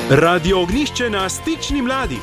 Radio Ognjišče na Stični mladih.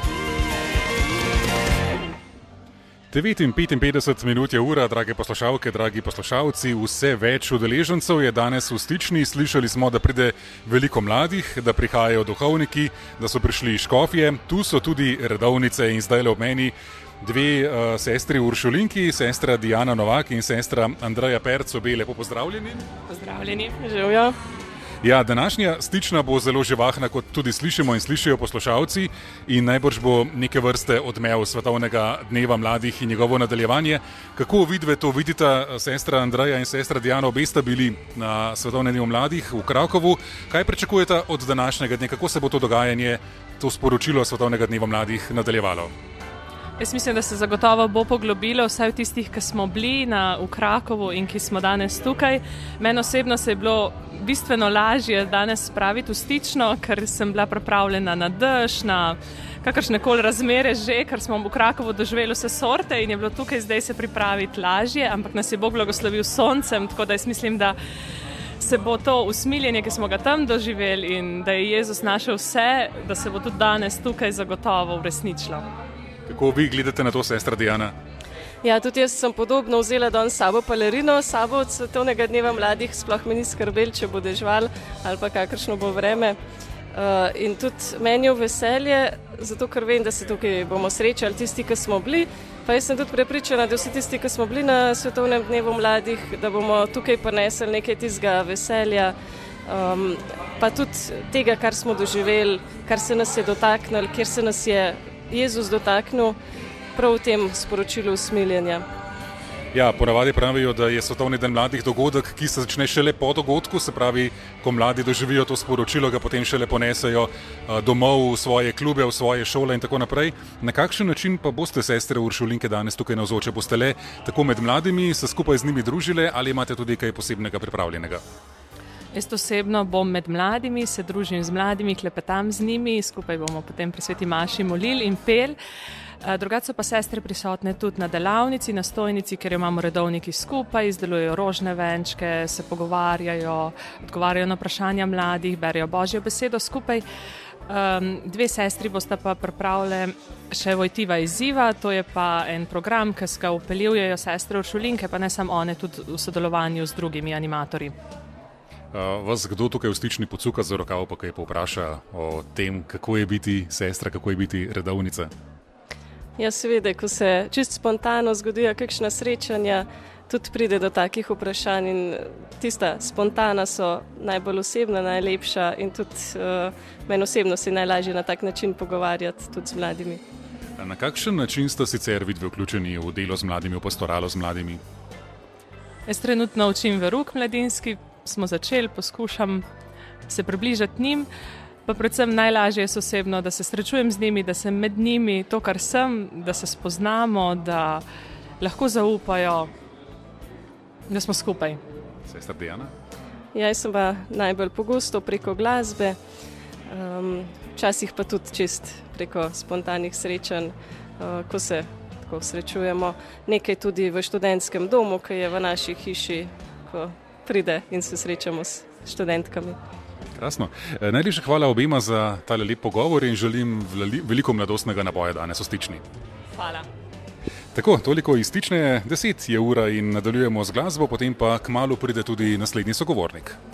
9:55 je ura, drage poslušalke, dragi poslušalci, vse več udeležencev je danes v Stični. Slišali smo, da pride veliko mladih, da prihajajo duhovniki, da so prišli škofje, tu so tudi redovnice in zdaj le ob meni dve sestri Uršulinki, sestra Diana Novak in sestra Andreja Perc, obe lepo pozdravljeni. Pozdravljeni, živijo. Ja, današnja Stična bo zelo živahna, kot tudi slišimo in slišijo poslušalci, in najbrž bo neke vrste odmev Svetovnega dneva mladih in njegovo nadaljevanje. Kako vidve to vidita, sestra Andreja in sestra Diana, obe sta bili na Svetovnem dnevu mladih v Krakovu. Kaj pričakujete od današnjega dne? Kako se bo to dogajanje, to sporočilo Svetovnega dneva mladih nadaljevalo? Jaz mislim, da se zagotovo bo poglobilo vsaj v tistih, ki smo bili v Krakovu in ki smo danes tukaj. Meni osebno se je bilo bistveno lažje danes spraviti v Stično, ker sem bila pripravljena na dež, na kakršnekoli razmere že, ker smo v Krakovu doživeli vse sorte in je bilo tukaj zdaj se pripraviti lažje, ampak nas je Bog blagoslovil s soncem, tako da jaz mislim, da se bo to usmiljenje, ki smo ga tam doživeli in da je Jezus našel vse, da se bo tudi danes tukaj zagotovo uresničilo. Kako vi gledate na to, sestra Diana? Ja, tudi jaz sem podobno vzela danes sabo pelerino, sabo od Svetovnega dneva mladih, sploh me ni skrbel, če bo dežval ali pa kakršno bo vreme. In tudi meni je veselje, zato ker vem, da se tukaj bomo srečali tisti, ki smo bili, pa jaz sem tudi prepričana, da vsi tisti, ki smo bili na Svetovnem dnevu mladih, da bomo tukaj prinesli nekaj tistega veselja, pa tudi tega, kar smo doživeli, kar se nas je dotaknilo, kjer se nas je Jezus dotaknil prav v tem sporočilu usmiljenja. Ja, ponavadi pravijo, da je Svetovni dan mladih dogodek, ki se začne šele po dogodku, se pravi, ko mladi doživijo to sporočilo, ga potem šele ponesejo domov v svoje klube, v svoje šole in tako naprej. Na kakšen način pa boste, sestre Uršulinke, danes tukaj navzoče? Boste le tako med mladimi se skupaj z njimi družile ali imate tudi kaj posebnega pripravljenega? Jaz osebno bom med mladimi, se družim z mladimi, klepetam z njimi, skupaj bomo potem pri sveti maši molili in pel. Drugače so pa sestre prisotne tudi na delavnici, na stojnici, kjer imamo redovniki skupaj, izdelujejo rožne venčke, se pogovarjajo, odgovarjajo na vprašanja mladih, berejo Božjo besedo skupaj. Dve sestri bosta pa pripravile še Vojtiva izziva, to je pa en program, ki ga vpeljujejo sestre Uršulinke, pa ne samo one, tudi v sodelovanju z drugimi animatorji. Vas kdo tukaj v Stični pocuka za rokav, pa kaj povpraša o tem, kako je biti sestra, kako je biti redovnica? Ja, seveda, ko se čisto spontano zgodijo kakšna srečanja, tudi pride do takih vprašanj in tista spontana so najbolj osebna, najlepša in tudi meni osebno se najlažje na tak način pogovarjati tudi z mladimi. Na kakšen način ste sicer vidve vključeni v delo z mladimi, v pastoralo z mladimi? Jaz trenutno učim verouk mladinski, smo začeli, poskušam se približati njim, pa predvsem najlažje je osebno, da se srečujem z njimi, da sem med njimi to, kar sem, da se spoznamo, da lahko zaupajo, da smo skupaj. Sestra Diana? Ja, jaz sem pa najbolj pogosto preko glasbe, včasih pa tudi čist preko spontanih srečanj, ko se tako srečujemo. Nekaj tudi v študentskem domu, ki je v naši hiši, ko pride in se srečamo s študentkami. Krasno. Najlepša hvala obema za tale lep pogovor in želim veliko mladostnega naboja danes v Stični. Hvala. Tako, toliko iz Stične, 10 je ura in nadaljujemo z glasbo, potem pa kmalu pride tudi naslednji sogovornik.